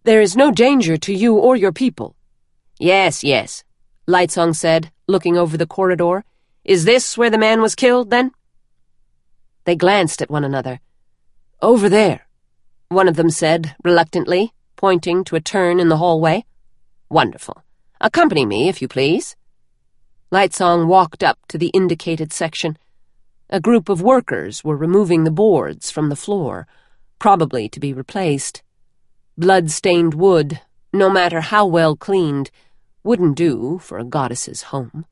There is no danger to you or your people." "Yes, yes," Lightsong said, looking over the corridor. "Is this where the man was killed, then?" They glanced at one another. "Over there," one of them said, reluctantly, pointing to a turn in the hallway. "Wonderful. Accompany me, if you please." Lightsong walked up to the indicated section. A group of workers were removing the boards from the floor, probably to be replaced. Blood-stained wood, no matter how well cleaned, wouldn't do for a goddess's home.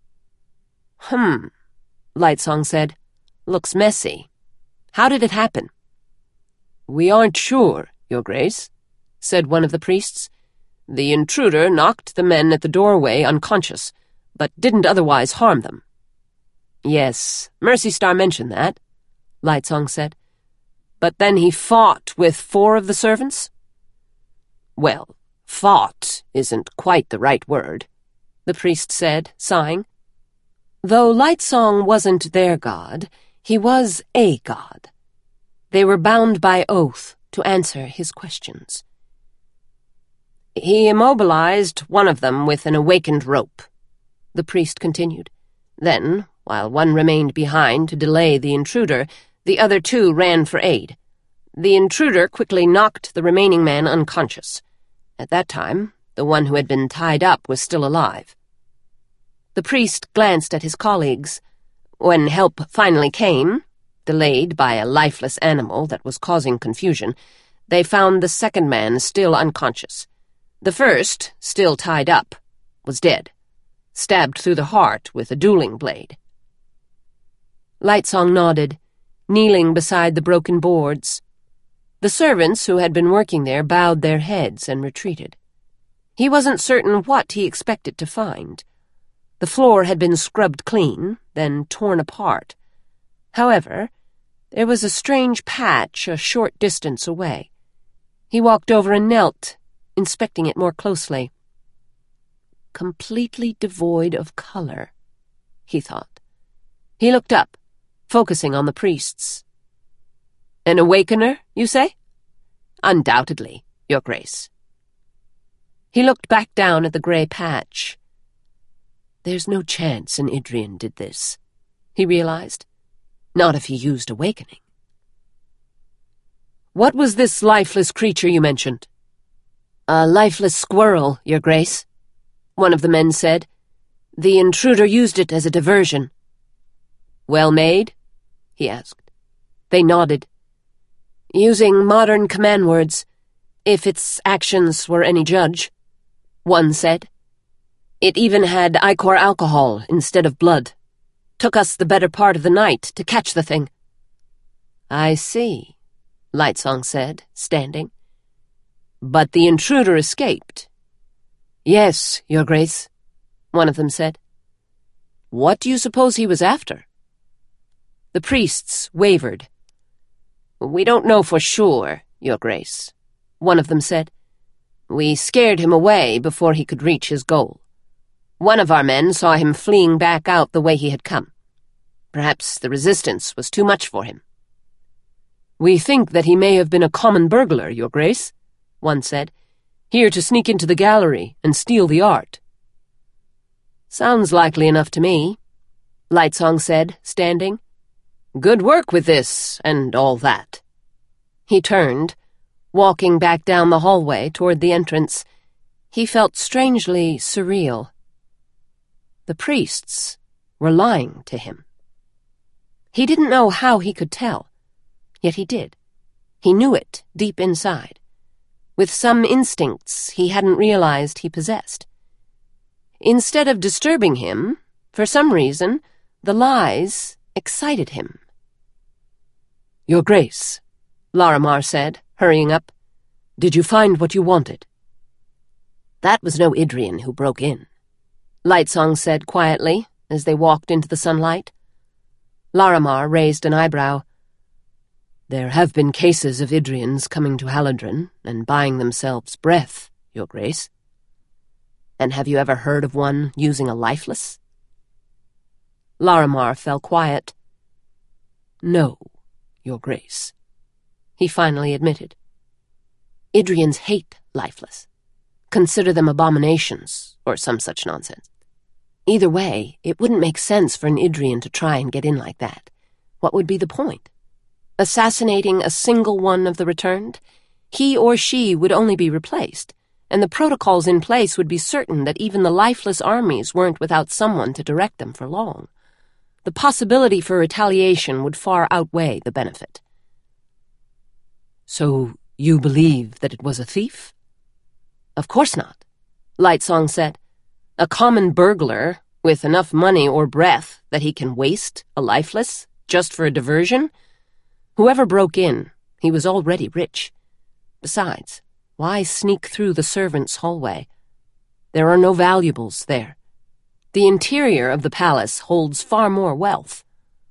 Lightsong said. "Looks messy. How did it happen?" "We aren't sure, Your Grace," said one of the priests. "The intruder knocked the men at the doorway unconscious, but didn't otherwise harm them." "Yes, Mercy Star mentioned that," Lightsong said. "But then he fought with 4 of the servants?" "Well, fought isn't quite the right word," the priest said, sighing. Though Lightsong wasn't their god, he was a god. They were bound by oath to answer his questions. "He immobilized one of them with an awakened rope," the priest continued. "Then, while one remained behind to delay the intruder, the other 2 ran for aid. The intruder quickly knocked the remaining man unconscious. At that time, the one who had been tied up was still alive." The priest glanced at his colleagues. When help finally came, delayed by a lifeless animal that was causing confusion, they found the second man still unconscious. The first, still tied up, was dead, stabbed through the heart with a dueling blade. Lightsong nodded, kneeling beside the broken boards. The servants who had been working there bowed their heads and retreated. He wasn't certain what he expected to find. The floor had been scrubbed clean, then torn apart. However, there was a strange patch a short distance away. He walked over and knelt, inspecting it more closely. Completely devoid of color, he thought. He looked up, focusing on the priests. "An awakener, you say?" "Undoubtedly, Your Grace." He looked back down at the gray patch. There's no chance an Idrian did this, he realized. Not if he used awakening. "What was this lifeless creature you mentioned?" "A lifeless squirrel, Your Grace," one of the men said. "The intruder used it as a diversion." "Well made?" he asked. They nodded. "Using modern command words, if its actions were any judge," one said. "It even had ichor alcohol instead of blood. Took us the better part of the night to catch the thing." "I see," Lightsong said, standing. "But the intruder escaped." "Yes, Your Grace," one of them said. "What do you suppose he was after?" The priests wavered. "We don't know for sure, Your Grace," one of them said. "We scared him away before he could reach his goal. One of our men saw him fleeing back out the way he had come. Perhaps the resistance was too much for him." "We think that he may have been a common burglar, Your Grace," one said, "here to sneak into the gallery and steal the art." "Sounds likely enough to me," Lightsong said, standing. "Good work with this and all that." He turned, walking back down the hallway toward the entrance. He felt strangely surreal. The priests were lying to him. He didn't know how he could tell, yet he did. He knew it deep inside, with some instincts he hadn't realized he possessed. Instead of disturbing him, for some reason, the lies excited him. "Your Grace," Larimar said, hurrying up, "did you find what you wanted?" "That was no Idrian who broke in," Lightsong said quietly as they walked into the sunlight. Larimar raised an eyebrow. "There have been cases of Idrians coming to Haladrin and buying themselves breath, Your Grace." "And have you ever heard of one using a lifeless?" Larimar fell quiet. "No, Your Grace," he finally admitted. Idrians hate lifeless. Consider them abominations, or some such nonsense. Either way, it wouldn't make sense for an Idrian to try and get in like that. What would be the point? Assassinating a single one of the returned? He or she would only be replaced, and the protocols in place would be certain that even the lifeless armies weren't without someone to direct them for long. The possibility for retaliation would far outweigh the benefit. So, you believe that it was a thief? Of course not, Lightsong said. A common burglar, with enough money or breath that he can waste a lifeless just for a diversion? Whoever broke in, he was already rich. Besides, why sneak through the servants' hallway? There are no valuables there. The interior of the palace holds far more wealth.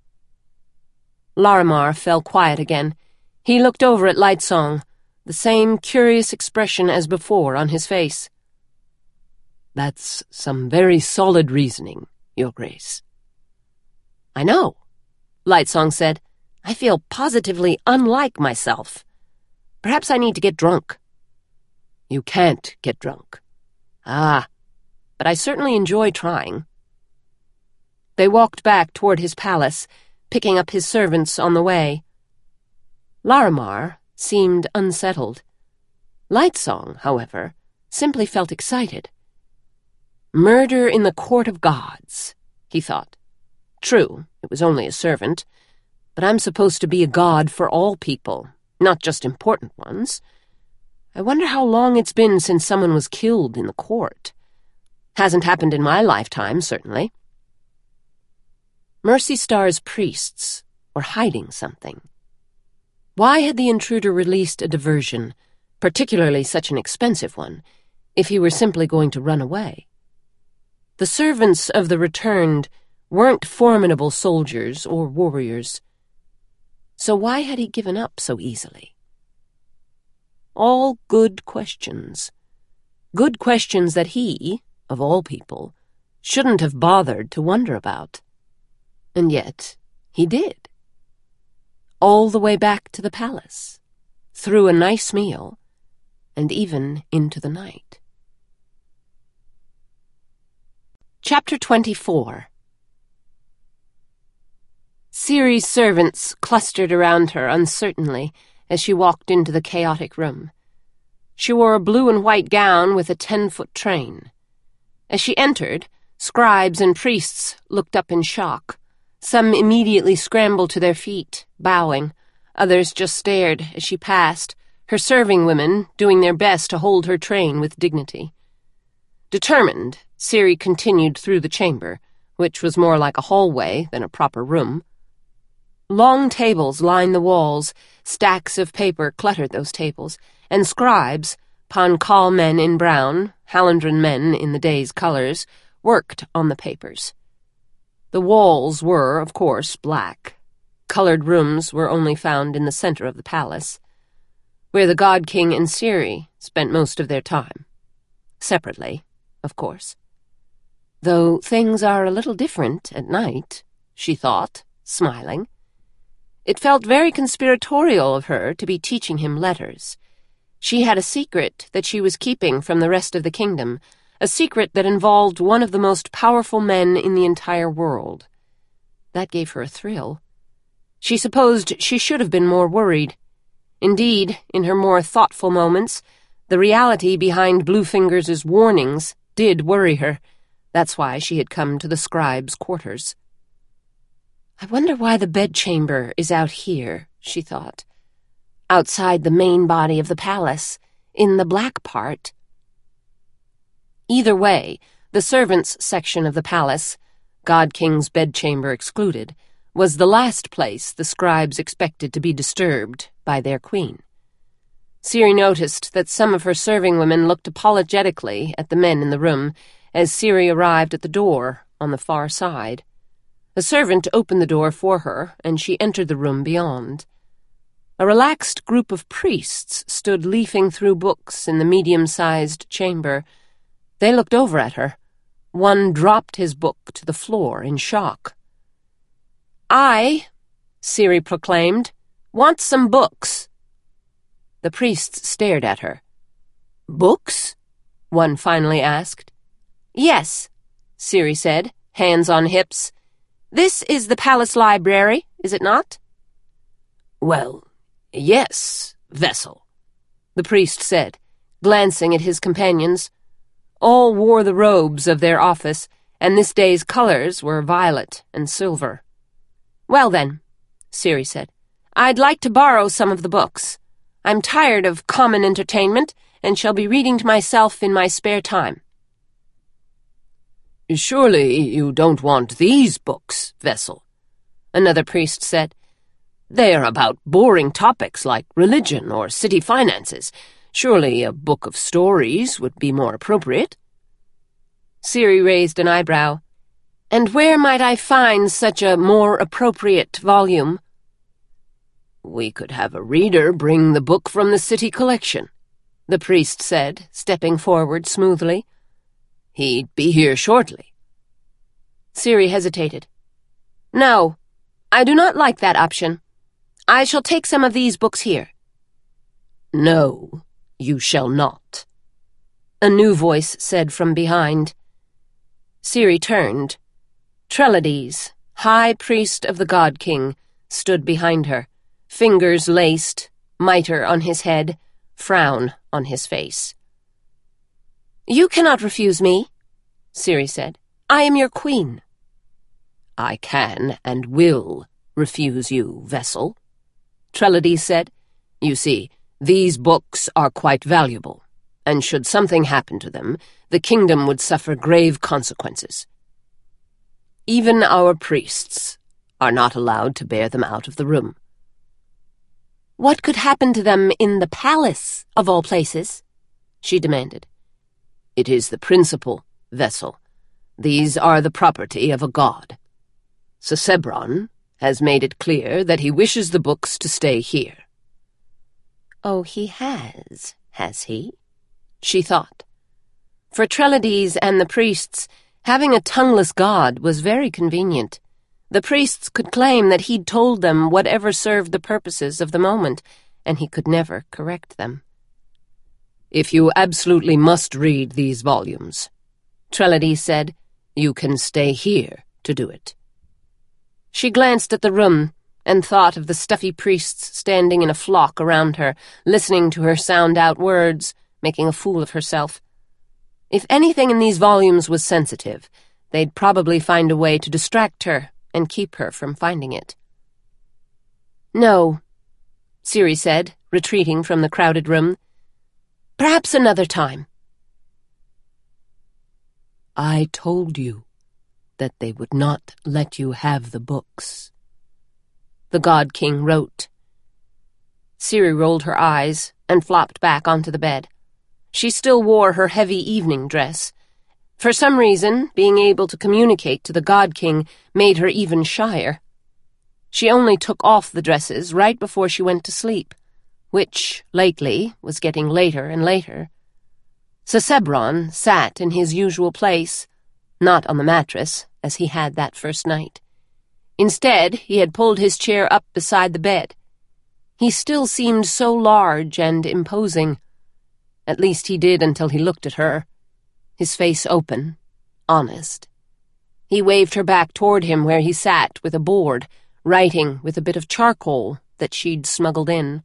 Larimar fell quiet again. He looked over at Lightsong, the same curious expression as before on his face. That's some very solid reasoning, Your Grace. I know, Lightsong said. I feel positively unlike myself. Perhaps I need to get drunk. You can't get drunk. Ah, but I certainly enjoy trying. They walked back toward his palace, picking up his servants on the way. Larimar seemed unsettled. Lightsong, however, simply felt excited. Murder in the court of gods, he thought. True, it was only a servant, but I'm supposed to be a god for all people, not just important ones. I wonder how long it's been since someone was killed in the court. Hasn't happened in my lifetime, certainly. Mercy Star's priests were hiding something. Why had the intruder released a diversion, particularly such an expensive one, if he were simply going to run away? The servants of the returned weren't formidable soldiers or warriors. So why had he given up so easily? All good questions. Good questions that he, of all people, shouldn't have bothered to wonder about. And yet, he did. All the way back to the palace, through a nice meal, and even into the night. Chapter 24. Ciri's servants clustered around her uncertainly as she walked into the chaotic room. She wore a blue and white gown with a 10-foot train. As she entered, scribes and priests looked up in shock. Some immediately scrambled to their feet, bowing. Others just stared as she passed, her serving women doing their best to hold her train with dignity. Determined, Ciri continued through the chamber, which was more like a hallway than a proper room. Long tables lined the walls, stacks of paper cluttered those tables, and scribes, Pankal men in brown, Hallandren men in the day's colors, worked on the papers. The walls were, of course, black. Colored rooms were only found in the center of the palace, where the God King and Ciri spent most of their time. Separately, of course. Though things are a little different at night, she thought, smiling. It felt very conspiratorial of her to be teaching him letters. She had a secret that she was keeping from the rest of the kingdom, a secret that involved one of the most powerful men in the entire world. That gave her a thrill. She supposed she should have been more worried. Indeed, in her more thoughtful moments, the reality behind Bluefingers's warnings did worry her. That's why she had come to the scribe's quarters. I wonder why the bedchamber is out here, she thought. Outside the main body of the palace, in the black part. Either way, the servants' section of the palace, God King's bedchamber excluded, was the last place the scribes expected to be disturbed by their queen. Ciri noticed that some of her serving women looked apologetically at the men in the room as Ciri arrived at the door on the far side. A servant opened the door for her, and she entered the room beyond. A relaxed group of priests stood leafing through books in the medium-sized chamber. They looked over at her. One dropped his book to the floor in shock. "I," Ciri proclaimed, "want some books." The priests stared at her. "Books?" one finally asked. "Yes," Ciri said, hands on hips. "This is the palace library, is it not?" "Well, yes, Vessel," the priest said, glancing at his companions. All wore the robes of their office, and this day's colors were violet and silver. "Well then," Ciri said, "I'd like to borrow some of the books. I'm tired of common entertainment, and shall be reading to myself in my spare time." "Surely you don't want these books, Vessel," another priest said. "They are about boring topics like religion or city finances. Surely a book of stories would be more appropriate." Ciri raised an eyebrow. "And where might I find such a more appropriate volume?" "We could have a reader bring the book from the city collection," the priest said, stepping forward smoothly. "He'd be here shortly." Ciri hesitated. "No, I do not like that option. I shall take some of these books here." "No, you shall not," a new voice said from behind. Ciri turned. Trelades, high priest of the God King, stood behind her, fingers laced, mitre on his head, frown on his face. "You cannot refuse me," Ciri said. "I am your queen." "I can and will refuse you, Vessel," Trelades said. "You see, these books are quite valuable, and should something happen to them, the kingdom would suffer grave consequences. Even our priests are not allowed to bear them out of the room." "What could happen to them in the palace, of all places?" she demanded. "It is the principle, Vessel. These are the property of a god. Sesebron has made it clear that he wishes the books to stay here." "Oh, he has he?" she thought. For Trelades and the priests, having a tongueless god was very convenient. The priests could claim that he'd told them whatever served the purposes of the moment, and he could never correct them. "If you absolutely must read these volumes," Trelades said, "you can stay here to do it." She glanced at the room and thought of the stuffy priests standing in a flock around her, listening to her sound out words, making a fool of herself. If anything in these volumes was sensitive, they'd probably find a way to distract her and keep her from finding it. "No," Ciri said, retreating from the crowded room. "Perhaps another time." "I told you that they would not let you have the books," the God King wrote. Ciri rolled her eyes and flopped back onto the bed. She still wore her heavy evening dress. For some reason, being able to communicate to the God King made her even shyer. She only took off the dresses right before she went to sleep, which, lately, was getting later and later. Sesebron sat in his usual place, not on the mattress, as he had that first night. Instead, he had pulled his chair up beside the bed. He still seemed so large and imposing. At least he did until he looked at her, his face open, honest. He waved her back toward him where he sat with a board, writing with a bit of charcoal that she'd smuggled in.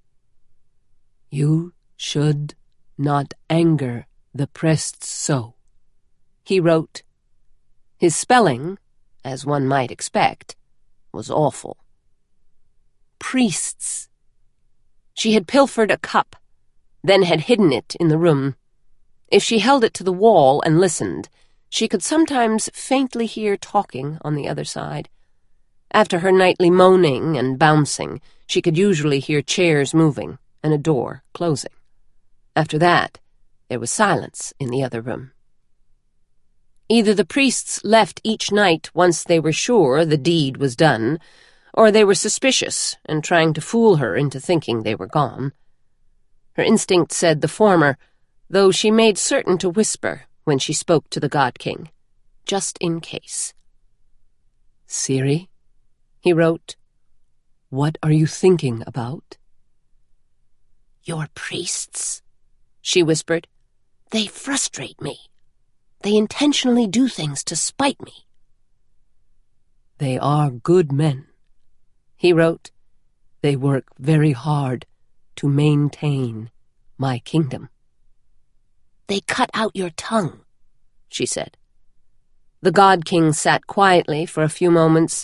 "You should not anger the priests so," he wrote. His spelling, as one might expect, was awful. Priests. She had pilfered a cup, then had hidden it in the room. If she held it to the wall and listened, she could sometimes faintly hear talking on the other side. After her nightly moaning and bouncing, she could usually hear chairs moving and a door closing. After that, there was silence in the other room. Either the priests left each night once they were sure the deed was done, or they were suspicious and trying to fool her into thinking they were gone. Her instinct said the former, though she made certain to whisper when she spoke to the God King, just in case. "Ciri," he wrote, "what are you thinking about?" Your priests, she whispered. They frustrate me. They intentionally do things to spite me. They are good men, he wrote. They work very hard to maintain my kingdom. They cut out your tongue, she said. The God King sat quietly for a few moments.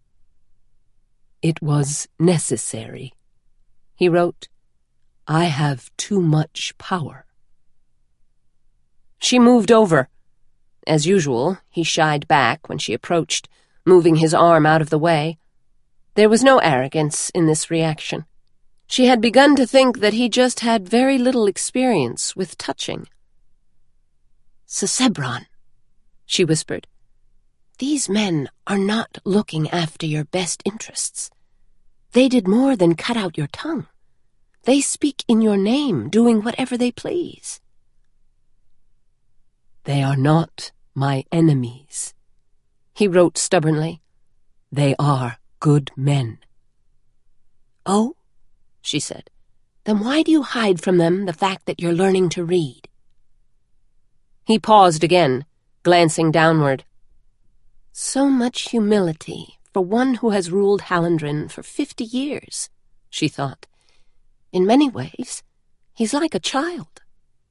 It was necessary, he wrote. I have too much power. She moved over. As usual, he shied back when she approached, moving his arm out of the way. There was no arrogance in this reaction. She had begun to think that he just had very little experience with touching. Sisebron, she whispered, these men are not looking after your best interests. They did more than cut out your tongue. They speak in your name, doing whatever they please. They are not my enemies, he wrote stubbornly. They are good men. Oh, she said. Then why do you hide from them the fact that you're learning to read? He paused again, glancing downward. So much humility for one who has ruled Hallandren for 50 years, she thought. In many ways, he's like a child.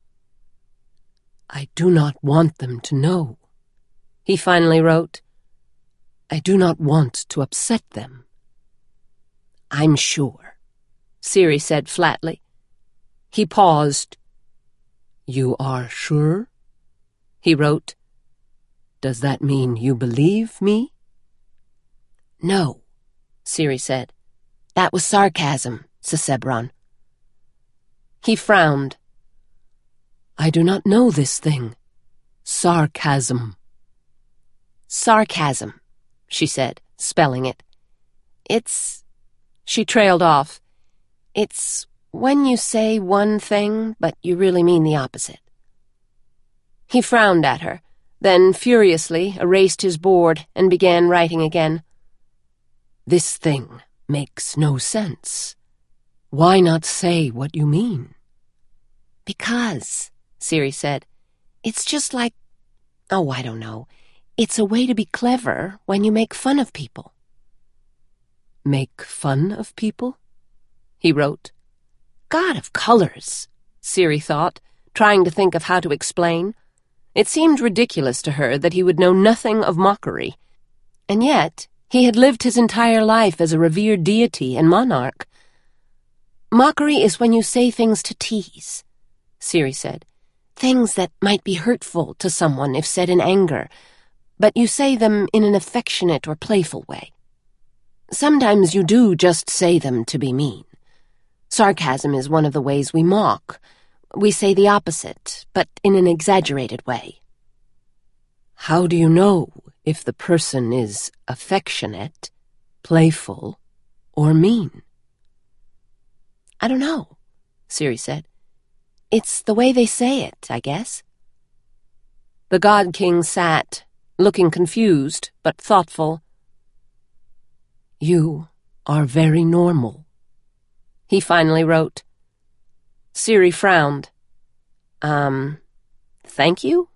I do not want them to know, he finally wrote. I do not want to upset them. I'm sure, Ciri said flatly. He paused. You are sure? He wrote. Does that mean you believe me? No, Ciri said. That was sarcasm, Sisebron. He frowned. I do not know this thing. Sarcasm. Sarcasm, she said, spelling it. She trailed off. It's when you say one thing, but you really mean the opposite. He frowned at her, then furiously erased his board and began writing again. This thing makes no sense. Why not say what you mean? Because, Ciri said, it's just like, I don't know. It's a way to be clever when you make fun of people. Make fun of people? He wrote. God of colors, Ciri thought, trying to think of how to explain. It seemed ridiculous to her that he would know nothing of mockery. And yet, he had lived his entire life as a revered deity and monarch. Mockery is when you say things to tease, Ciri said. Things that might be hurtful to someone if said in anger, but you say them in an affectionate or playful way. Sometimes you do just say them to be mean. Sarcasm is one of the ways we mock. We say the opposite, but in an exaggerated way. How do you know if the person is affectionate, playful, or mean? I don't know, Ciri said. It's the way they say it, I guess. The God King sat, looking confused but thoughtful. You are very normal, he finally wrote. Ciri frowned. Thank you?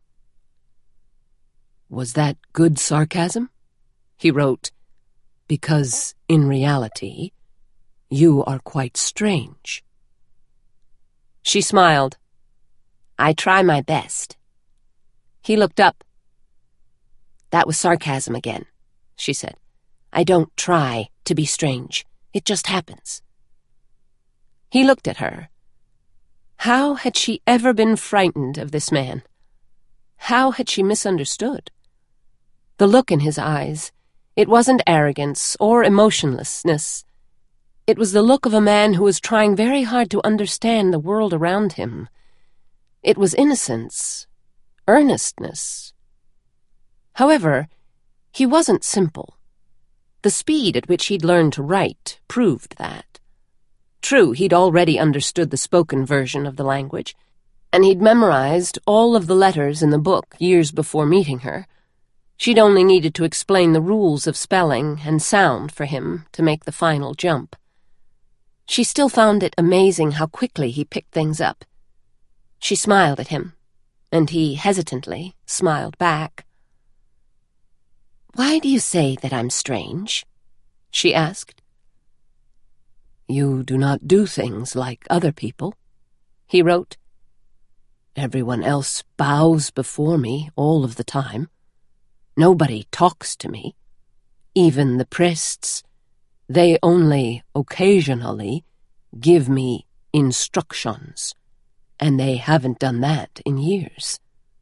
Was that good sarcasm? He wrote. Because, in reality, you are quite strange. She smiled. I try my best. He looked up. That was sarcasm again, she said. I don't try to be strange. It just happens. He looked at her. How had she ever been frightened of this man? How had she misunderstood? The look in his eyes, it wasn't arrogance or emotionlessness. It was the look of a man who was trying very hard to understand the world around him. It was innocence, earnestness. However, he wasn't simple. The speed at which he'd learned to write proved that. True, he'd already understood the spoken version of the language, and he'd memorized all of the letters in the book years before meeting her. She'd only needed to explain the rules of spelling and sound for him to make the final jump. She still found it amazing how quickly he picked things up. She smiled at him, and he hesitantly smiled back. "Why do you say that I'm strange?" she asked. "You do not do things like other people," he wrote. "Everyone else bows before me all of the time. Nobody talks to me. Even the priests. They only occasionally give me instructions, and they haven't done that in years."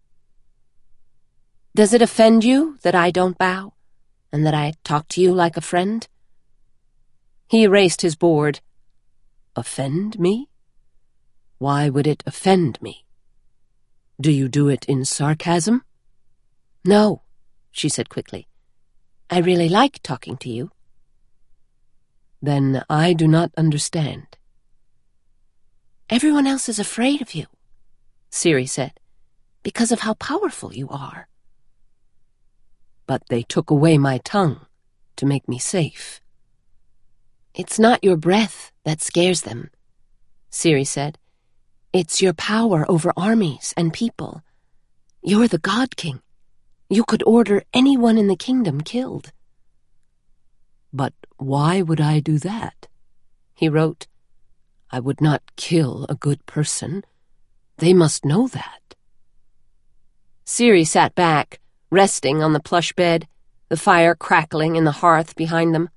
"Does it offend you that I don't bow, and that I talk to you like a friend?" He erased his board. "Offend me? Why would it offend me? Do you do it in sarcasm?" "No," she said quickly. "I really like talking to you." "Then I do not understand." "Everyone else is afraid of you," Ciri said, "because of how powerful you are." "But they took away my tongue to make me safe." "It's not your breath that scares them," Ciri said. "It's your power over armies and people. You're the God King. You could order anyone in the kingdom killed." "But why would I do that?" he wrote. "I would not kill a good person. They must know that." Ciri sat back, resting on the plush bed, the fire crackling in the hearth behind them.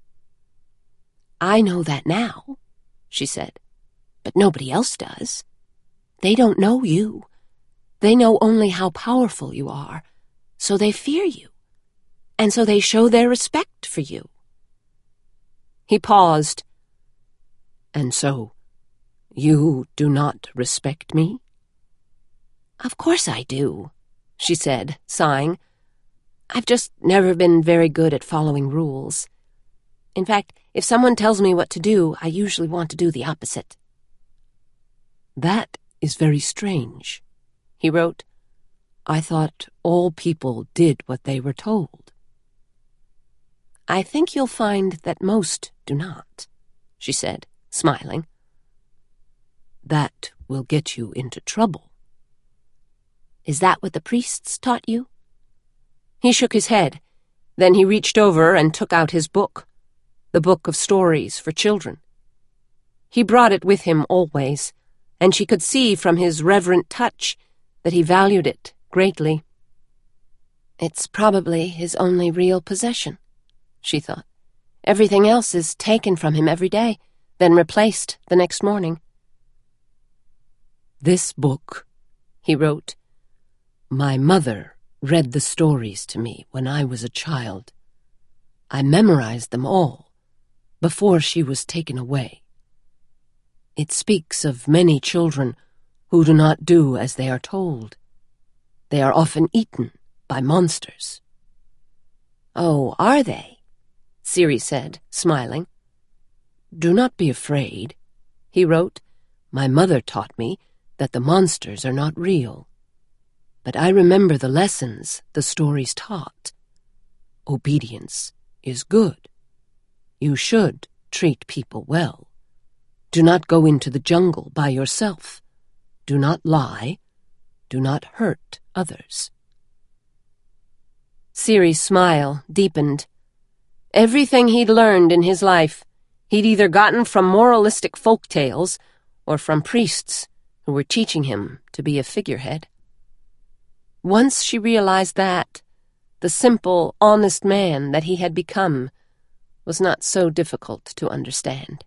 "I know that now," she said, "but nobody else does. They don't know you. They know only how powerful you are, so they fear you, and so they show their respect for you." He paused. "And so, you do not respect me?" "Of course I do," she said, sighing. "I've just never been very good at following rules. In fact, if someone tells me what to do, I usually want to do the opposite." "That is very strange," he wrote. "I thought all people did what they were told." "I think you'll find that most do not," she said, smiling. "That will get you into trouble." "Is that what the priests taught you?" He shook his head. Then he reached over and took out his book, the book of stories for children. He brought it with him always, and she could see from his reverent touch that he valued it greatly. It's probably his only real possession, she thought. Everything else is taken from him every day, then replaced the next morning. "This book," he wrote, "my mother read the stories to me when I was a child. I memorized them all before she was taken away. It speaks of many children who do not do as they are told. They are often eaten by monsters." "Oh, are they?" Ciri said, smiling. "Do not be afraid," he wrote. "My mother taught me that the monsters are not real. But I remember the lessons the stories taught. Obedience is good. You should treat people well. Do not go into the jungle by yourself. Do not lie. Do not hurt others." Ciri's smile deepened. Everything he'd learned in his life, he'd either gotten from moralistic folk tales or from priests who were teaching him to be a figurehead. Once she realized that, the simple, honest man that he had become was not so difficult to understand.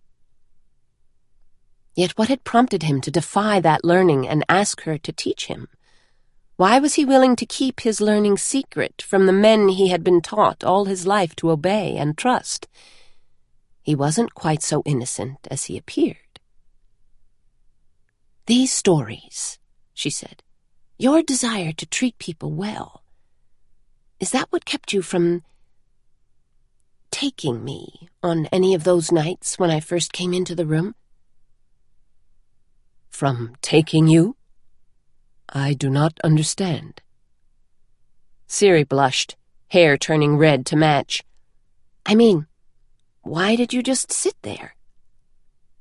Yet what had prompted him to defy that learning and ask her to teach him? Why was he willing to keep his learning secret from the men he had been taught all his life to obey and trust? He wasn't quite so innocent as he appeared. "These stories," she said, "your desire to treat people well, is that what kept you from taking me on any of those nights when I first came into the room?" "From taking you? I do not understand." Ciri blushed, hair turning red to match. "I mean, why did you just sit there?"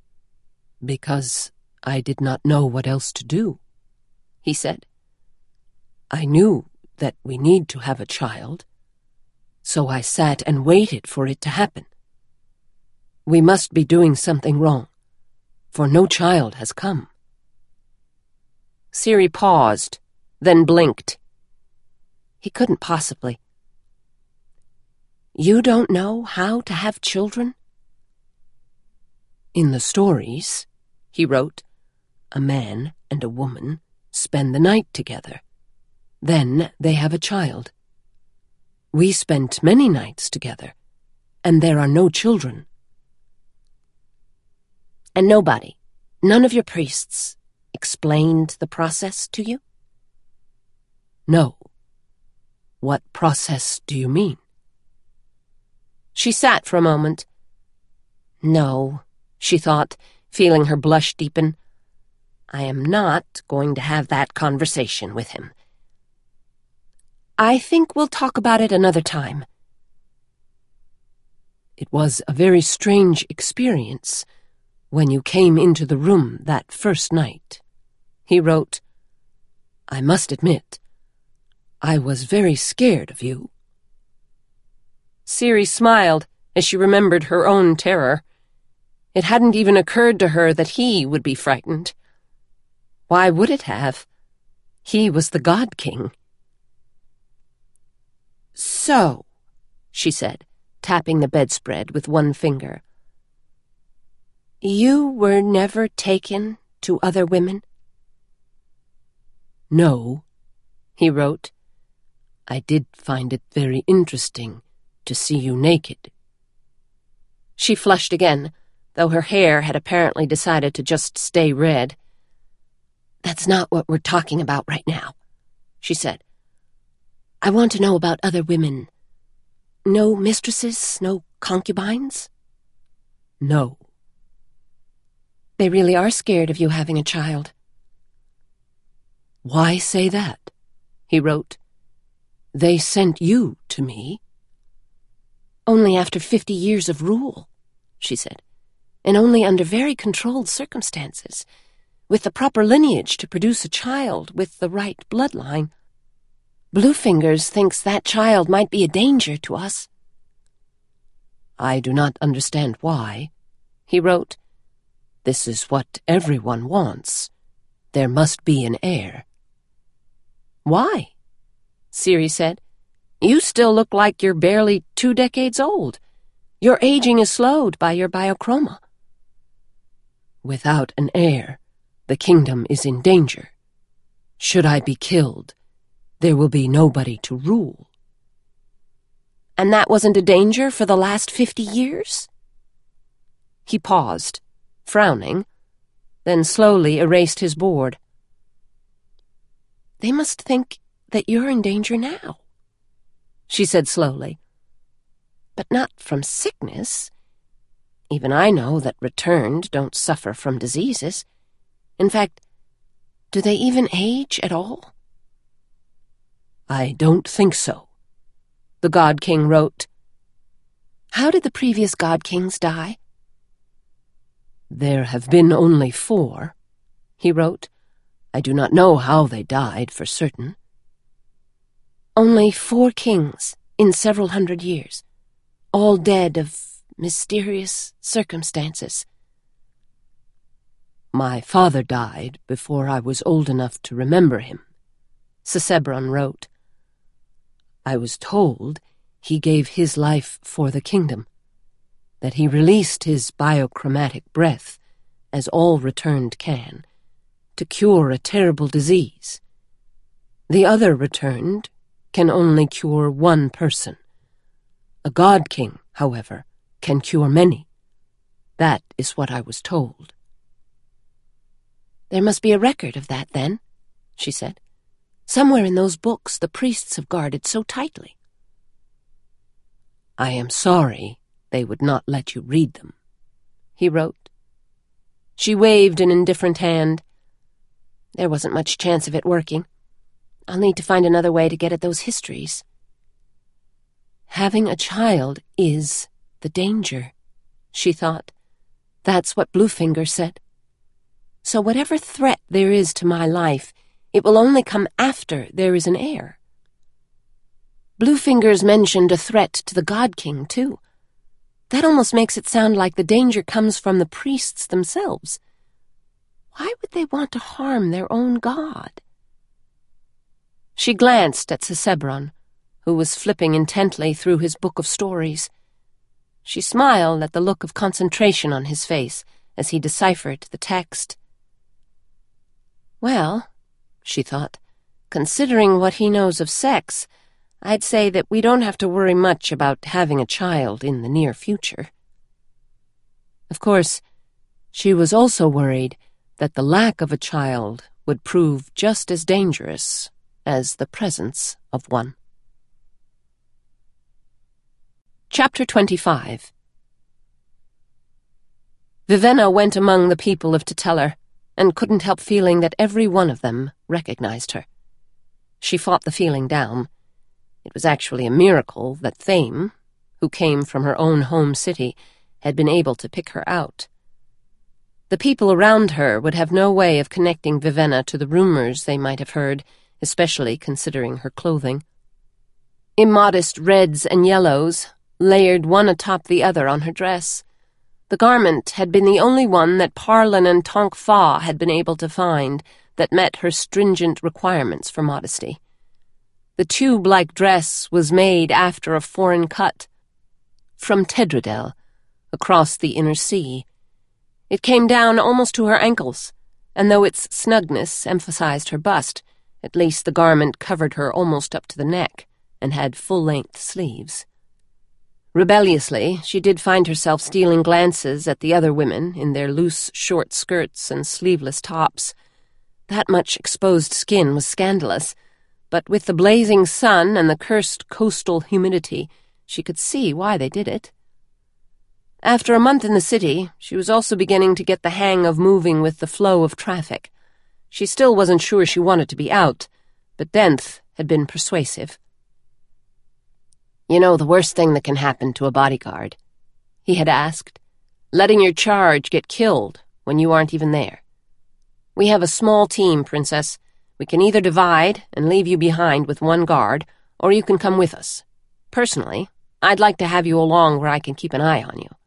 Because I did not know what else to do, he said. I knew that we need to have a child, so I sat and waited for it to happen. We must be doing something wrong, for no child has come. Ciri paused, then blinked. He couldn't possibly. You don't know how to have children? In the stories, he wrote, a man and a woman spend the night together. Then they have a child. We spent many nights together, and there are no children. And nobody, none of your priests, explained the process to you? No. What process do you mean? She sat for a moment. No, she thought, feeling her blush deepen. I am not going to have that conversation with him. I think we'll talk about it another time. It was a very strange experience when you came into the room that first night, he wrote. I must admit, I was very scared of you. Ciri smiled as she remembered her own terror. It hadn't even occurred to her that he would be frightened. Why would it have? He was the God King. So, she said, tapping the bedspread with one finger. You were never taken to other women? No, he wrote. I did find it very interesting to see you naked. She flushed again, though her hair had apparently decided to just stay red. That's not what we're talking about right now, she said. I want to know about other women. No mistresses, no concubines? No. They really are scared of you having a child. Why say that? He wrote. They sent you to me. Only after 50 years of rule, she said, and only under very controlled circumstances, with the proper lineage to produce a child with the right bloodline. Bluefingers thinks that child might be a danger to us. I do not understand why, he wrote. This is what everyone wants. There must be an heir. Why? Ciri said. You still look like you're barely 2 decades old. Your aging is slowed by your biochroma. Without an heir, the kingdom is in danger. Should I be killed, there will be nobody to rule. And that wasn't a danger for the last 50 years? He paused, frowning, then slowly erased his board. They must think that you're in danger now, she said slowly. But not from sickness. Even I know that returned don't suffer from diseases. In fact, do they even age at all? I don't think so, the God King wrote. How did the previous God Kings die? There have been only 4, he wrote. I do not know how they died for certain. Only 4 kings in several hundred years, all dead of mysterious circumstances. My father died before I was old enough to remember him, Sisebron wrote. I was told he gave his life for the kingdom, that he released his biochromatic breath, as all returned can, to cure a terrible disease. The other returned can only cure one person. A God King, however, can cure many. That is what I was told. There must be a record of that, then, she said. Somewhere in those books the priests have guarded so tightly. I am sorry they would not let you read them, he wrote. She waved an indifferent hand. There wasn't much chance of it working. I'll need to find another way to get at those histories. Having a child is the danger, she thought. That's what Bluefinger said. So whatever threat there is to my life, it will only come after there is an heir. Bluefingers mentioned a threat to the God King, too. That almost makes it sound like the danger comes from the priests themselves. Why would they want to harm their own god? She glanced at Sisebron, who was flipping intently through his book of stories. She smiled at the look of concentration on his face as he deciphered the text. Well, she thought, considering what he knows of sex, I'd say that we don't have to worry much about having a child in the near future. Of course, she was also worried that the lack of a child would prove just as dangerous as the presence of one. Chapter 25. Vivenna went among the people of Teteller and couldn't help feeling that every one of them recognized her. She fought the feeling down. It was actually a miracle that Thame, who came from her own home city, had been able to pick her out. The people around her would have no way of connecting Vivenna to the rumors they might have heard, especially considering her clothing. Immodest reds and yellows, layered one atop the other on her dress. The garment had been the only one that Parlin and Tonk Fa had been able to find that met her stringent requirements for modesty. The tube-like dress was made after a foreign cut, from Tedradel, across the inner sea. It came down almost to her ankles, and though its snugness emphasized her bust, at least the garment covered her almost up to the neck and had full-length sleeves. Rebelliously, she did find herself stealing glances at the other women in their loose, short skirts and sleeveless tops. That much exposed skin was scandalous, but with the blazing sun and the cursed coastal humidity, she could see why they did it. After a month in the city, she was also beginning to get the hang of moving with the flow of traffic. She still wasn't sure she wanted to be out, but Denth had been persuasive. "You know the worst thing that can happen to a bodyguard?" he had asked. "Letting your charge get killed when you aren't even there. We have a small team, Princess. We can either divide and leave you behind with one guard, or you can come with us. Personally, I'd like to have you along where I can keep an eye on you."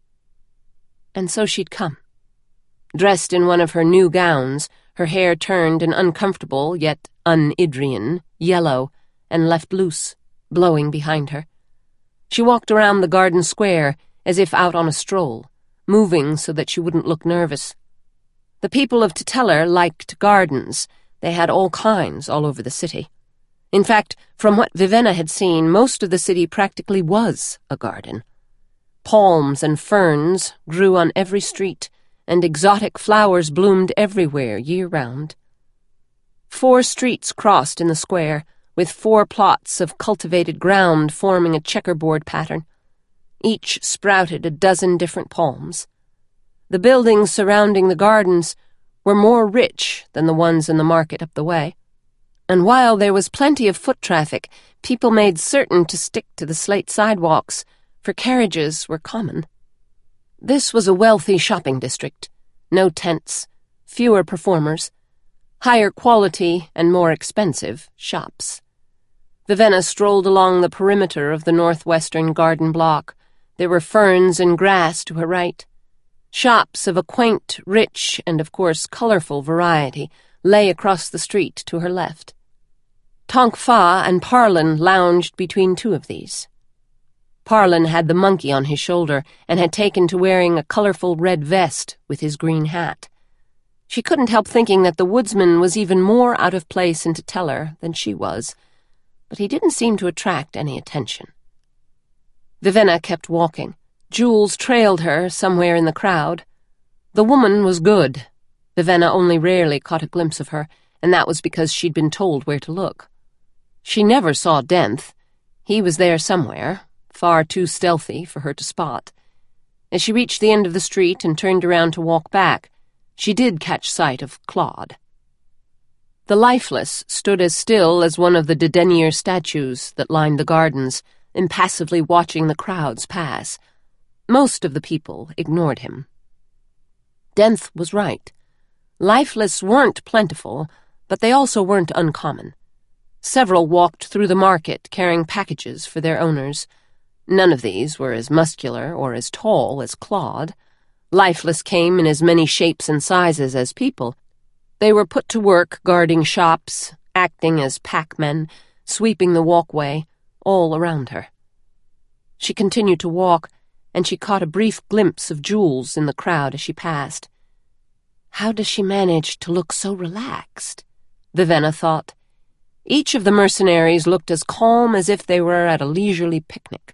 And so she'd come. Dressed in one of her new gowns, her hair turned an uncomfortable, yet un-Idrian, yellow, and left loose, blowing behind her. She walked around the garden square as if out on a stroll, moving so that she wouldn't look nervous. The people of Teteller liked gardens. They had all kinds all over the city. In fact, from what Vivenna had seen, most of the city practically was a garden. Palms and ferns grew on every street, and exotic flowers bloomed everywhere year-round. 4 streets crossed in the square, with 4 plots of cultivated ground forming a checkerboard pattern. Each sprouted a dozen different palms. The buildings surrounding the gardens were more rich than the ones in the market up the way. And while there was plenty of foot traffic, people made certain to stick to the slate sidewalks, for carriages were common. This was a wealthy shopping district. No tents, fewer performers, higher quality and more expensive shops. Vivenna strolled along the perimeter of the northwestern garden block. There were ferns and grass to her right. Shops of a quaint, rich, and of course colorful variety lay across the street to her left. Tonk Fa and Parlin lounged between 2 of these. Parlin had the monkey on his shoulder and had taken to wearing a colorful red vest with his green hat. She couldn't help thinking that the woodsman was even more out of place in Teteller than she was, but he didn't seem to attract any attention. Vivenna kept walking. Jules trailed her somewhere in the crowd. The woman was good. Vivenna only rarely caught a glimpse of her, and that was because she'd been told where to look. She never saw Denth. He was there somewhere, far too stealthy for her to spot. As she reached the end of the street and turned around to walk back, she did catch sight of Claude. The lifeless stood as still as one of the Dedenier statues that lined the gardens, impassively watching the crowds pass. Most of the people ignored him. Denth was right. Lifeless weren't plentiful, but they also weren't uncommon. Several walked through the market carrying packages for their owners. None of these were as muscular or as tall as Claude. Lifeless came in as many shapes and sizes as people. They were put to work guarding shops, acting as packmen, sweeping the walkway, all around her. She continued to walk, and she caught a brief glimpse of Jules in the crowd as she passed. How does she manage to look so relaxed? Vivenna thought. Each of the mercenaries looked as calm as if they were at a leisurely picnic.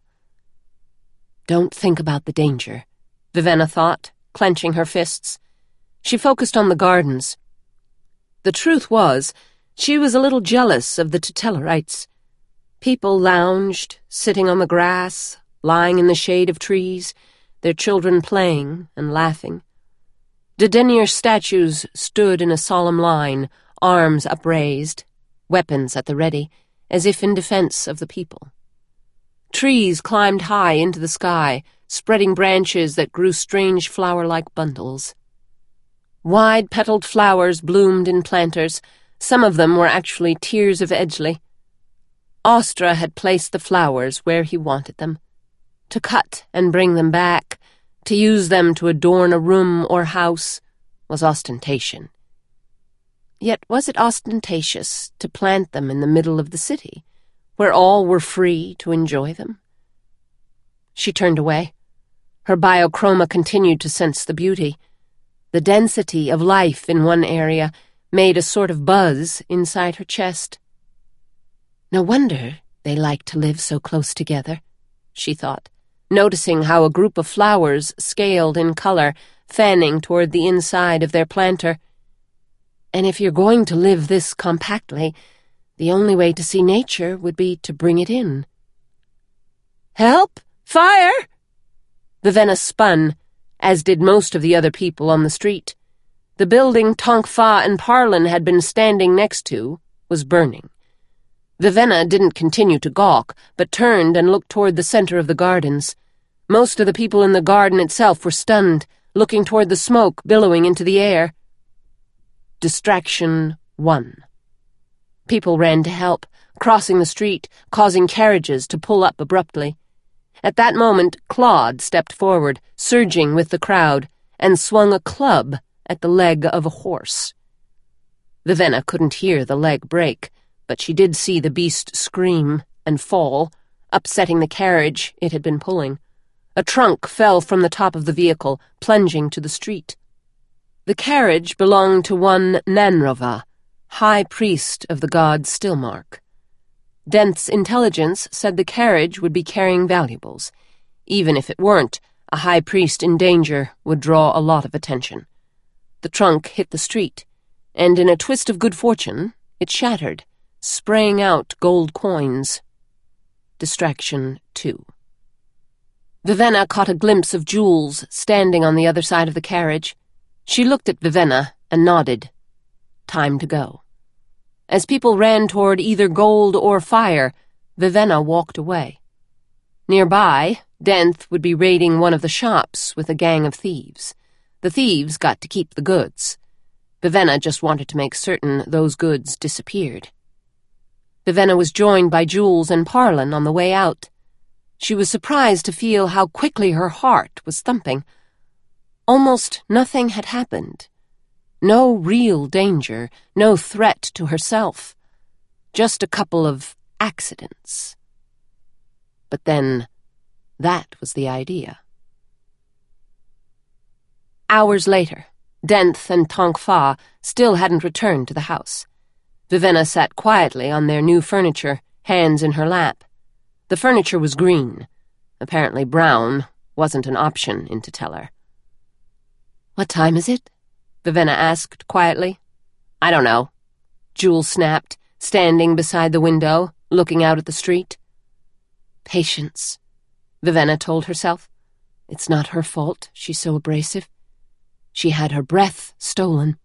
Don't think about the danger, Vivenna thought, clenching her fists. She focused on the gardens. The truth was, she was a little jealous of the Tutellarites. People lounged, sitting on the grass, lying in the shade of trees, their children playing and laughing. De Denier statues stood in a solemn line, arms upraised, weapons at the ready, as if in defense of the people. Trees climbed high into the sky, spreading branches that grew strange flower-like bundles. Wide-petaled flowers bloomed in planters. Some of them were actually tears of Edgeley. Ostra had placed the flowers where he wanted them. To cut and bring them back, to use them to adorn a room or house, was ostentation. Yet was it ostentatious to plant them in the middle of the city, where all were free to enjoy them? She turned away. Her biochroma continued to sense the beauty. The density of life in one area made a sort of buzz inside her chest. No wonder they liked to live so close together, she thought, noticing how a group of flowers scaled in color, fanning toward the inside of their planter. And if you're going to live this compactly, the only way to see nature would be to bring it in. Help! Fire! Vivenna spun, as did most of the other people on the street. The building Tonk Fa and Parlin had been standing next to was burning. Vivenna didn't continue to gawk, but turned and looked toward the center of the gardens. Most of the people in the garden itself were stunned, looking toward the smoke billowing into the air. Distraction 1. People ran to help, crossing the street, causing carriages to pull up abruptly. At that moment, Claude stepped forward, surging with the crowd, and swung a club at the leg of a horse. Vivenna couldn't hear the leg break, but she did see the beast scream and fall, upsetting the carriage it had been pulling. A trunk fell from the top of the vehicle, plunging to the street. The carriage belonged to one Nanrova, high priest of the god Stillmark. Denth's intelligence said the carriage would be carrying valuables. Even if it weren't, a high priest in danger would draw a lot of attention. The trunk hit the street, and in a twist of good fortune, it shattered, spraying out gold coins. Distraction 2. Vivenna caught a glimpse of Jules standing on the other side of the carriage. She looked at Vivenna and nodded. Time to go. As people ran toward either gold or fire, Vivenna walked away. Nearby, Denth would be raiding one of the shops with a gang of thieves. The thieves got to keep the goods. Vivenna just wanted to make certain those goods disappeared. Vivenna was joined by Jules and Parlin on the way out. She was surprised to feel how quickly her heart was thumping. Almost nothing had happened. No real danger, no threat to herself. Just a couple of accidents. But then, that was the idea. Hours later, Denth and Tonk Fa still hadn't returned to the house. Vivenna sat quietly on their new furniture, hands in her lap. The furniture was green. Apparently brown wasn't an option in Tutelar. "What time is it?" Vivenna asked quietly. "I don't know," Jules snapped, standing beside the window, looking out at the street. Patience, Vivenna told herself. It's not her fault she's so abrasive. She had her breath stolen.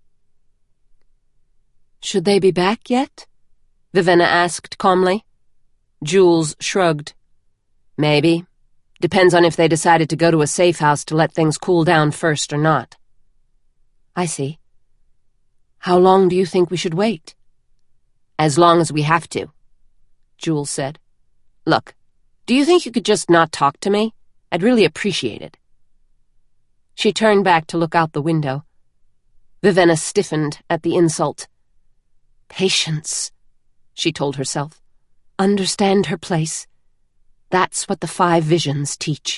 "Should they be back yet?" Vivenna asked calmly. Jules shrugged. "Maybe. Depends on if they decided to go to a safe house to let things cool down first or not." "I see. How long do you think we should wait? As long as we have to, Jules said. Look, do you think you could just not talk to me? I'd really appreciate it. She turned back to look out the window. Vivenna stiffened at the insult. Patience, she told herself. Understand her place. That's what the 5 visions teach.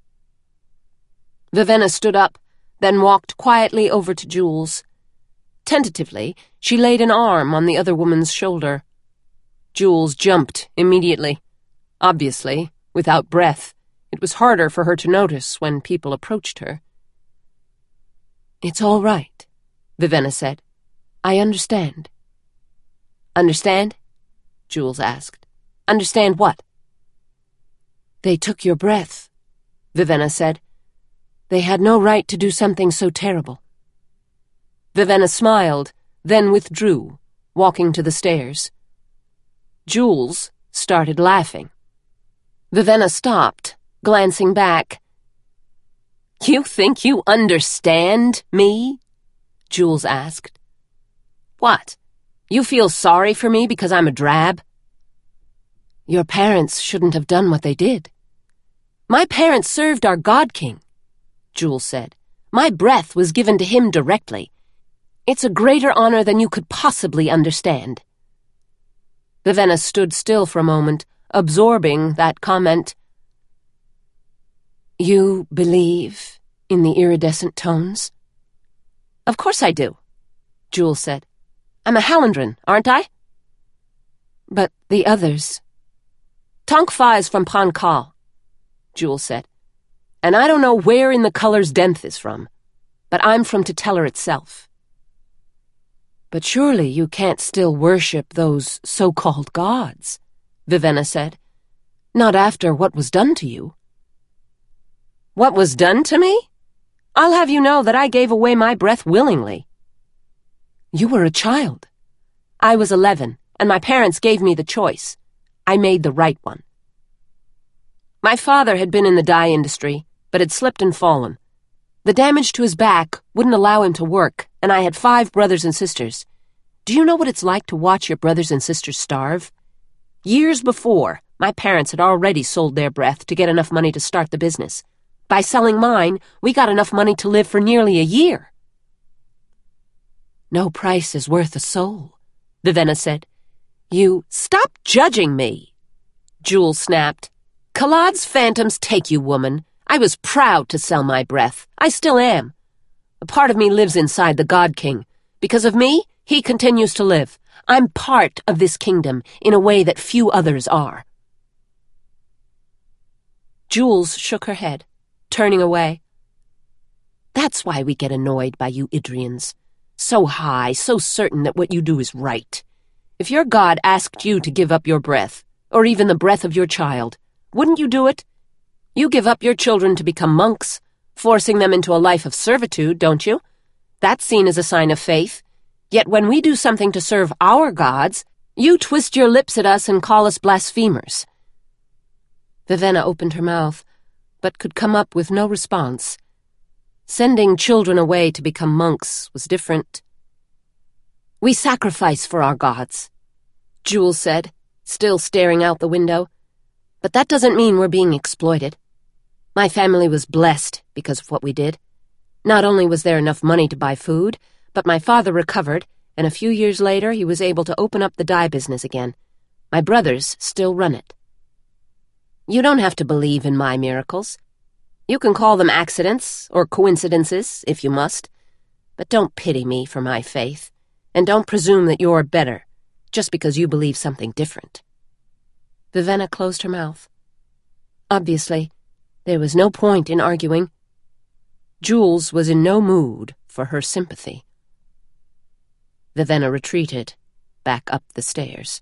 Vivenna stood up, then walked quietly over to Jules. Tentatively, she laid an arm on the other woman's shoulder. Jules jumped immediately. Obviously, without breath, it was harder for her to notice when people approached her. It's all right, Vivenna said. I understand. Understand? Jules asked. Understand what? They took your breath, Vivenna said. They had no right to do something so terrible. Vivenna smiled, then withdrew, walking to the stairs. Jules started laughing. Vivenna stopped, glancing back. You think you understand me? Jules asked. What? You feel sorry for me because I'm a drab? Your parents shouldn't have done what they did. My parents served our God King, Jules said. My breath was given to him directly. It's a greater honor than you could possibly understand. Vivenna stood still for a moment, absorbing that comment. You believe in the iridescent tones? Of course I do, Jules said. I'm a Hallandren, aren't I? But the others... Tonkfa is from Pankal, Jules said. And I don't know where in the colors Denth is from, but I'm from Tutelar itself. But surely you can't still worship those so-called gods, Vivenna said. Not after what was done to you. What was done to me? I'll have you know that I gave away my breath willingly. You were a child. I was 11, and my parents gave me the choice. I made the right one. My father had been in the dye industry, but had slipped and fallen. The damage to his back wouldn't allow him to work, and I had 5 brothers and sisters. Do you know what it's like to watch your brothers and sisters starve? Years before, my parents had already sold their breath to get enough money to start the business. By selling mine, we got enough money to live for nearly a year. No price is worth a soul, Vivenna said. You stop judging me, Jules snapped. Kalad's phantoms take you, woman. I was proud to sell my breath. I still am. A part of me lives inside the God King. Because of me, he continues to live. I'm part of this kingdom in a way that few others are. Jules shook her head, turning away. That's why we get annoyed by you Idrians. So high, so certain that what you do is right. If your God asked you to give up your breath, or even the breath of your child, wouldn't you do it? You give up your children to become monks, forcing them into a life of servitude, don't you? That's seen as a sign of faith. Yet when we do something to serve our gods, you twist your lips at us and call us blasphemers. Vivenna opened her mouth, but could come up with no response. Sending children away to become monks was different. We sacrifice for our gods, Jules said, still staring out the window. But that doesn't mean we're being exploited. My family was blessed because of what we did. Not only was there enough money to buy food, but my father recovered, and a few years later he was able to open up the dye business again. My brothers still run it. You don't have to believe in my miracles. You can call them accidents or coincidences, if you must. But don't pity me for my faith, and don't presume that you're better, just because you believe something different. Vivenna closed her mouth. Obviously, there was no point in arguing. Jules was in no mood for her sympathy. Vivenna retreated, back up the stairs.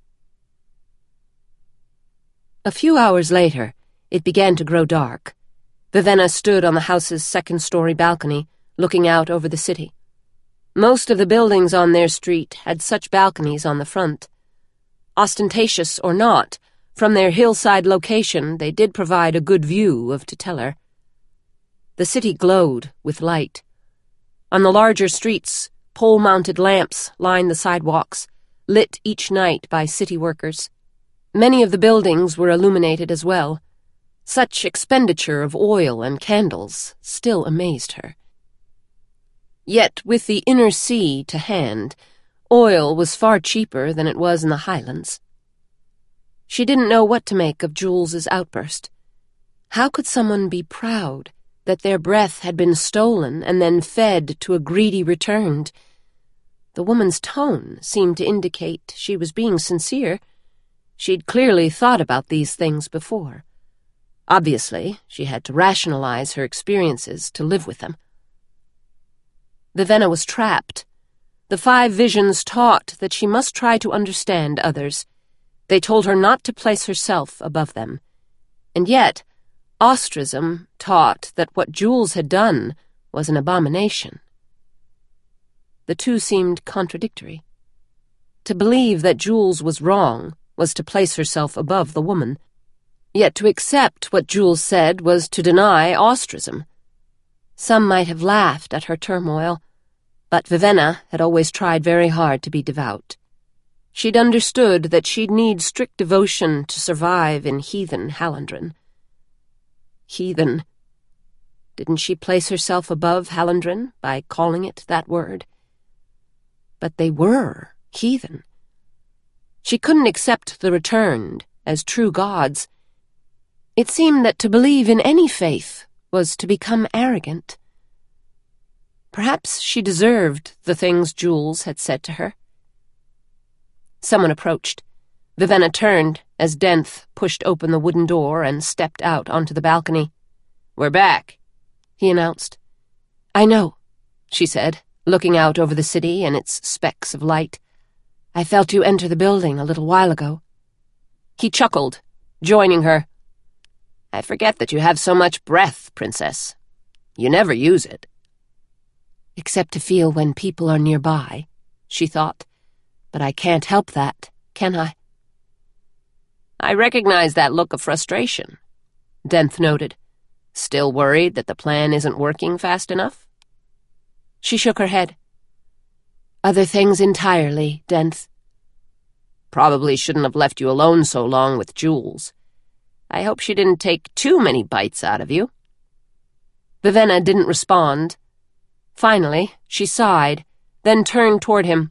A few hours later, it began to grow dark. Vivenna stood on the house's second-story balcony, looking out over the city. Most of the buildings on their street had such balconies on the front. Ostentatious or not, from their hillside location, they did provide a good view of Tutelar. The city glowed with light. On the larger streets, pole-mounted lamps lined the sidewalks, lit each night by city workers. Many of the buildings were illuminated as well. Such expenditure of oil and candles still amazed her. Yet, with the inner sea to hand, oil was far cheaper than it was in the Highlands. She didn't know what to make of Jules's outburst. How could someone be proud that their breath had been stolen and then fed to a greedy returned? The woman's tone seemed to indicate she was being sincere. She'd clearly thought about these things before. Obviously, she had to rationalize her experiences to live with them. Vivenna was trapped. The 5 visions taught that she must try to understand others. They told her not to place herself above them. And yet, Ostrism taught that what Jules had done was an abomination. The two seemed contradictory. To believe that Jules was wrong was to place herself above the woman. Yet to accept what Jules said was to deny Ostrism. Some might have laughed at her turmoil, but Vivenna had always tried very hard to be devout. She'd understood that she'd need strict devotion to survive in heathen Hallandren. Heathen. Didn't she place herself above Hallandren by calling it that word? But they were heathen. She couldn't accept the returned as true gods. It seemed that to believe in any faith was to become arrogant. Perhaps she deserved the things Jules had said to her. Someone approached. Vivenna turned as Denth pushed open the wooden door and stepped out onto the balcony. "We're back," he announced. "I know," she said, looking out over the city and its specks of light. "I felt you enter the building a little while ago." He chuckled, joining her. "I forget that you have so much breath, Princess. You never use it." "Except to feel when people are nearby," she thought. "But I can't help that, can I?" "I recognize that look of frustration," Denth noted. "Still worried that the plan isn't working fast enough?" She shook her head. "Other things entirely, Denth." "Probably shouldn't have left you alone so long with Jules. I hope she didn't take too many bites out of you." Vivenna didn't respond. Finally, she sighed, then turned toward him.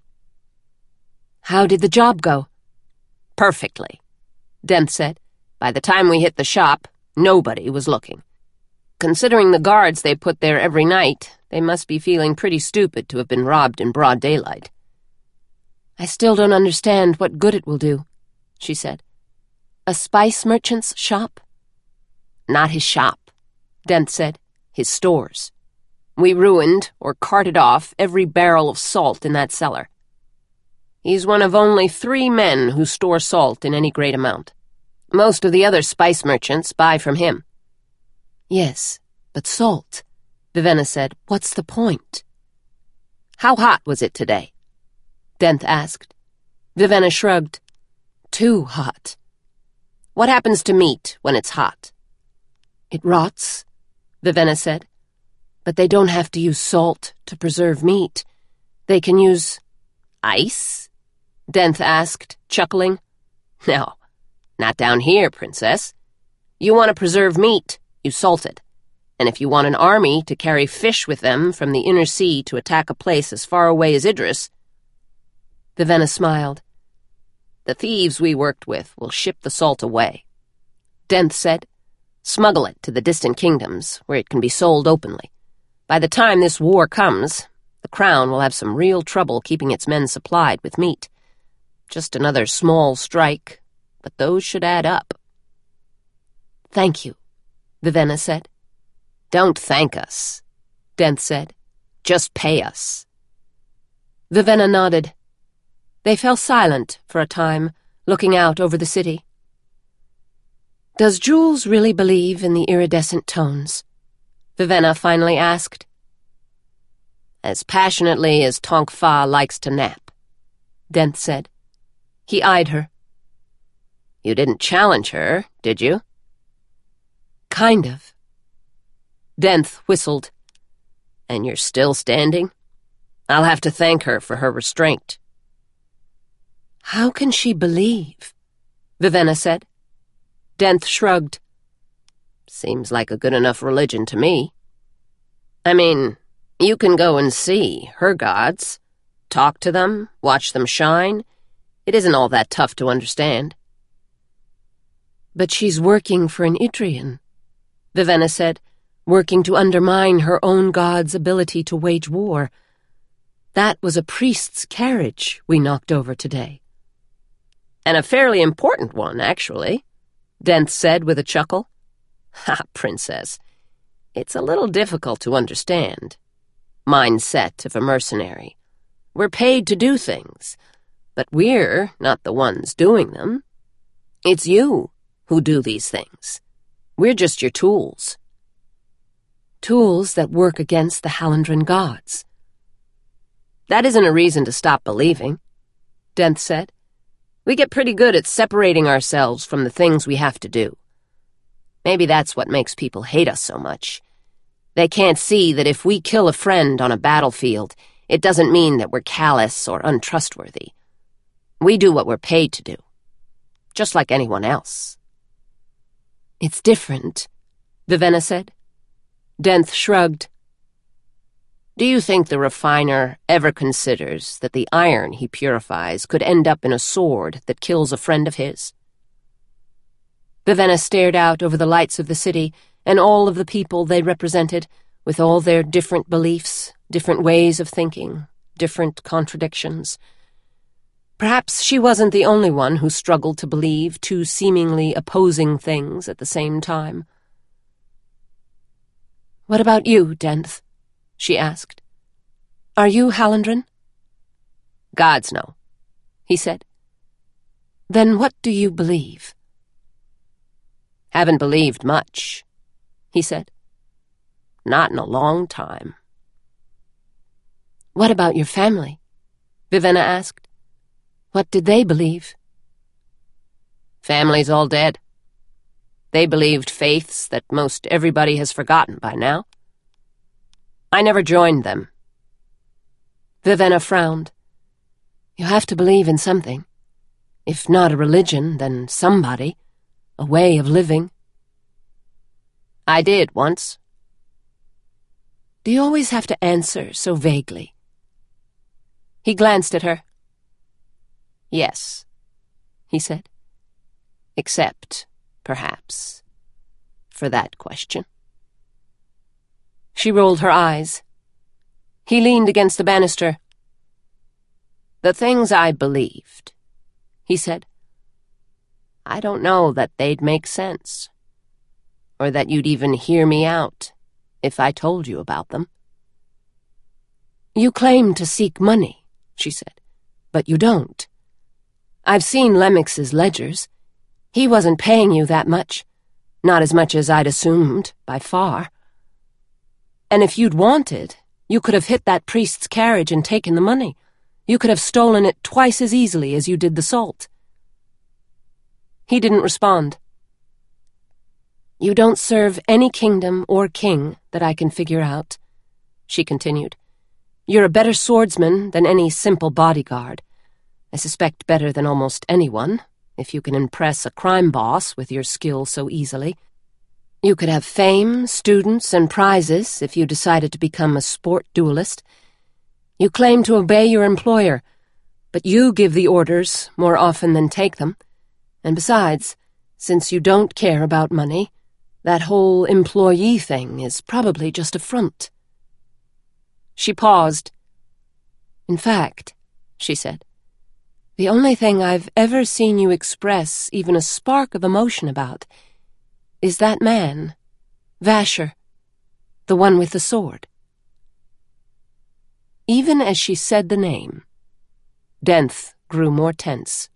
"How did the job go?" "Perfectly," Denth said. "By the time we hit the shop, nobody was looking. Considering the guards they put there every night, they must be feeling pretty stupid to have been robbed in broad daylight." "I still don't understand what good it will do," she said. "A spice merchant's shop?" "Not his shop," Denth said. "His stores. We ruined or carted off every barrel of salt in that cellar. He's one of only 3 men who store salt in any great amount. Most of the other spice merchants buy from him." "Yes, but salt," Vivenna said. "What's the point?" "How hot was it today?" Denth asked. Vivenna shrugged. "Too hot." "What happens to meat when it's hot?" "It rots," Vivenna said. "But they don't have to use salt to preserve meat. They can use—" "Ice?" Denth asked, chuckling. "No, not down here, Princess. You want to preserve meat, you salt it. And if you want an army to carry fish with them from the inner sea to attack a place as far away as Idris—" Vivenna smiled. "The thieves we worked with will ship the salt away," Denth said. "Smuggle it to the distant kingdoms, where it can be sold openly. By the time this war comes, the Crown will have some real trouble keeping its men supplied with meat. Just another small strike, but those should add up." "Thank you," Vivenna said. "Don't thank us," Denth said. "Just pay us." Vivenna nodded. They fell silent for a time, looking out over the city. "Does Jules really believe in the iridescent tones?" Vivenna finally asked. "As passionately as Tonk Fa likes to nap," Denth said. He eyed her. "You didn't challenge her, did you?" "Kind of." Denth whistled. "And you're still standing?" I'll have to thank her for her restraint." "How can she believe?" Vivenna said. Denth shrugged. "Seems like a good enough religion to me. I mean, you can go and see her gods, talk to them, watch them shine. It isn't all that tough to understand." "But she's working for an Idrian," Vivenna said, "working to undermine her own god's ability to wage war. That was a priest's carriage we knocked over today." "And a fairly important one, actually," Denth said with a chuckle. "Ha, Princess. It's a little difficult to understand. Mindset of a mercenary. We're paid to do things, but we're not the ones doing them. It's you who do these things. We're just your tools." "Tools that work against the Hallandren gods." "That isn't a reason to stop believing," Denth said. "We get pretty good at separating ourselves from the things we have to do. Maybe that's what makes people hate us so much. They can't see that if we kill a friend on a battlefield, it doesn't mean that we're callous or untrustworthy. We do what we're paid to do, just like anyone else." "It's different," Vivenna said. Denth shrugged. "Do you think the refiner ever considers that the iron he purifies could end up in a sword that kills a friend of his?" Vivenna stared out over the lights of the city and all of the people they represented, with all their different beliefs, different ways of thinking, different contradictions. Perhaps she wasn't the only one who struggled to believe two seemingly opposing things at the same time. "What about you, Denth?" she asked. "Are you Hallandren?" "Gods know," he said. "Then what do you believe?" "Haven't believed much," he said. "Not in a long time." "What about your family?" Vivenna asked. "What did they believe?" "Family's all dead. They believed faiths that most everybody has forgotten by now. I never joined them." Vivenna frowned. "You have to believe in something. If not a religion, then somebody. A way of living." "I did once." "Do you always have to answer so vaguely?" He glanced at her. "Yes," he said. "Except, perhaps, for that question." She rolled her eyes. He leaned against the banister. "The things I believed," he said, "I don't know that they'd make sense, or that you'd even hear me out if I told you about them." "You claim to seek money," she said, "but you don't. I've seen Lemix's ledgers. He wasn't paying you that much. Not as much as I'd assumed, by far. And if you'd wanted, you could have hit that priest's carriage and taken the money. You could have stolen it twice as easily as you did the salt." He didn't respond. "You don't serve any kingdom or king that I can figure out," she continued. "You're a better swordsman than any simple bodyguard. I suspect better than almost anyone, if you can impress a crime boss with your skill so easily. You could have fame, students, and prizes if you decided to become a sport duelist. You claim to obey your employer, but you give the orders more often than take them. And besides, since you don't care about money, that whole employee thing is probably just a front." She paused. "In fact," she said, "the only thing I've ever seen you express even a spark of emotion about is that man, Vasher, the one with the sword." Even as she said the name, Denth grew more tense.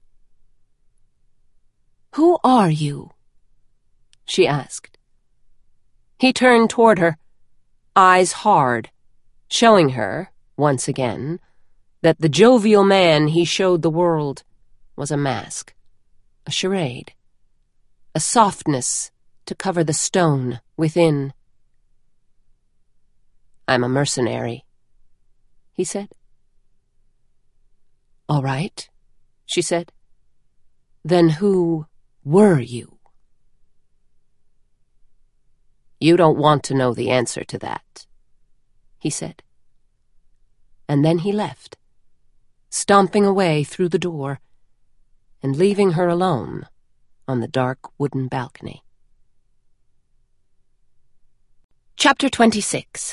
"Who are you?" she asked. He turned toward her, eyes hard, showing her, once again, that the jovial man he showed the world was a mask, a charade, a softness to cover the stone within. "I'm a mercenary," he said. "All right," she said. "Then who were you?" "You don't want to know the answer to that," he said. And then he left, stomping away through the door and leaving her alone on the dark wooden balcony. Chapter 26.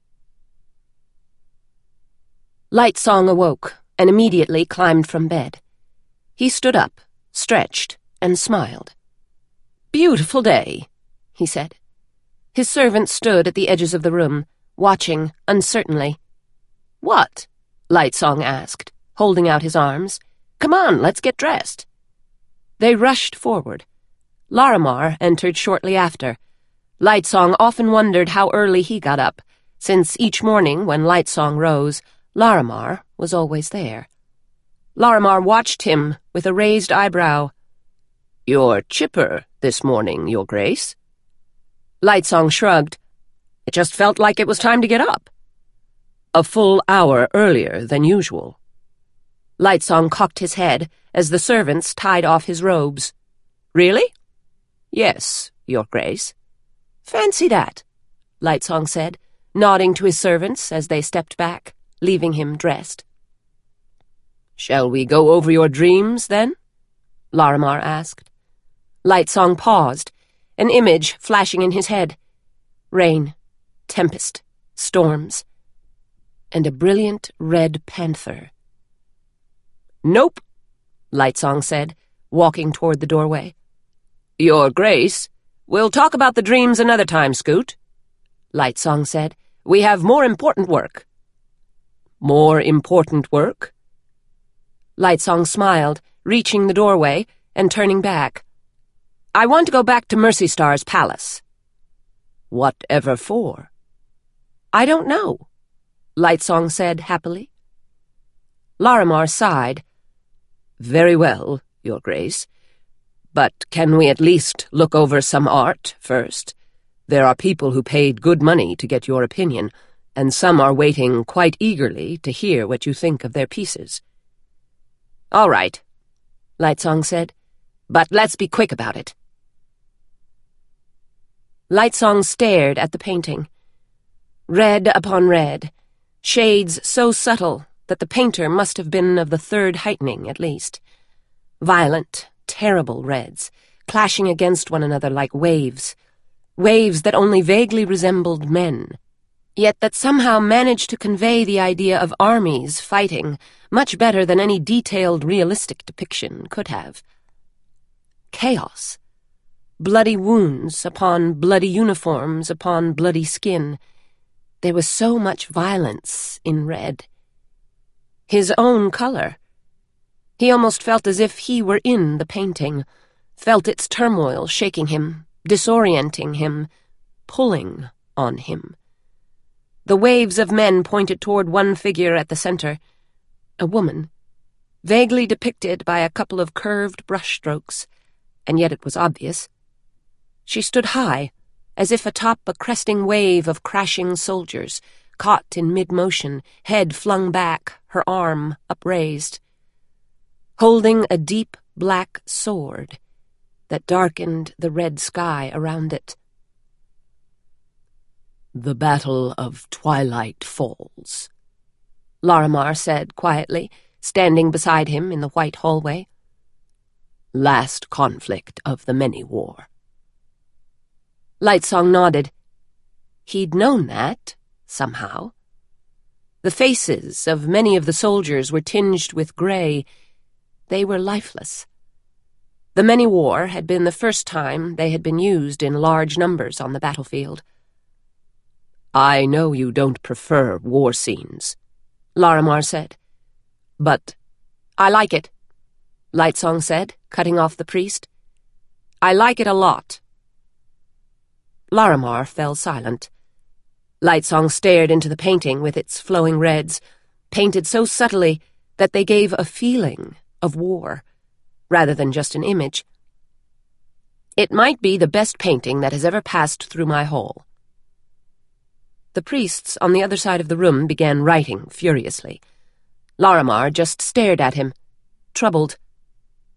Lightsong awoke and immediately climbed from bed. He stood up, stretched, and smiled. "Beautiful day," he said. His servant stood at the edges of the room, watching uncertainly. "What?" Lightsong asked, holding out his arms. "Come on, let's get dressed." They rushed forward. Larimar entered shortly after. Lightsong often wondered how early he got up, since each morning when Lightsong rose, Larimar was always there. Larimar watched him with a raised eyebrow. "You're chipper this morning, Your Grace." Lightsong shrugged. "It just felt like it was time to get up." "A full hour earlier than usual." Lightsong cocked his head as the servants tied off his robes. "Really?" "Yes, Your Grace." "Fancy that," Lightsong said, nodding to his servants as they stepped back, leaving him dressed. "Shall we go over your dreams, then?" Larimar asked. Lightsong paused, an image flashing in his head. Rain, tempest, storms, and a brilliant red panther. "Nope," Lightsong said, walking toward the doorway. "Your Grace, we'll talk about the dreams another time, Scoot," Lightsong said. "We have more important work." "More important work?" Lightsong smiled, reaching the doorway and turning back. "I want to go back to Mercy Star's palace." "Whatever for?" "I don't know," Lightsong said happily. Larimar sighed. "Very well, Your Grace. But can we at least look over some art first? There are people who paid good money to get your opinion, and some are waiting quite eagerly to hear what you think of their pieces." "All right," Lightsong said, "but let's be quick about it." Lightsong stared at the painting. Red upon red, shades so subtle that the painter must have been of the third heightening at least. Violent, terrible reds, clashing against one another like waves. Waves that only vaguely resembled men, yet that somehow managed to convey the idea of armies fighting much better than any detailed, realistic depiction could have. Chaos. Bloody wounds upon bloody uniforms upon bloody skin. There was so much violence in red. His own color. He almost felt as if he were in the painting, felt its turmoil shaking him, disorienting him, pulling on him. The waves of men pointed toward one figure at the center, a woman, vaguely depicted by a couple of curved brushstrokes, and yet it was obvious. She stood high, as if atop a cresting wave of crashing soldiers, caught in mid-motion, head flung back, her arm upraised, holding a deep black sword that darkened the red sky around it. "The Battle of Twilight Falls," Larimar said quietly, standing beside him in the white hallway. "Last conflict of the Many-War." Lightsong nodded. He'd known that, somehow. The faces of many of the soldiers were tinged with gray. They were lifeless. The Many-War had been the first time they had been used in large numbers on the battlefield. "I know you don't prefer war scenes," Larimar said. "But I like it," Lightsong said, cutting off the priest. "I like it a lot." Larimar fell silent. Lightsong stared into the painting with its flowing reds, painted so subtly that they gave a feeling of war, rather than just an image. "It might be the best painting that has ever passed through my hall." The priests on the other side of the room began writing furiously. Larimar just stared at him, troubled.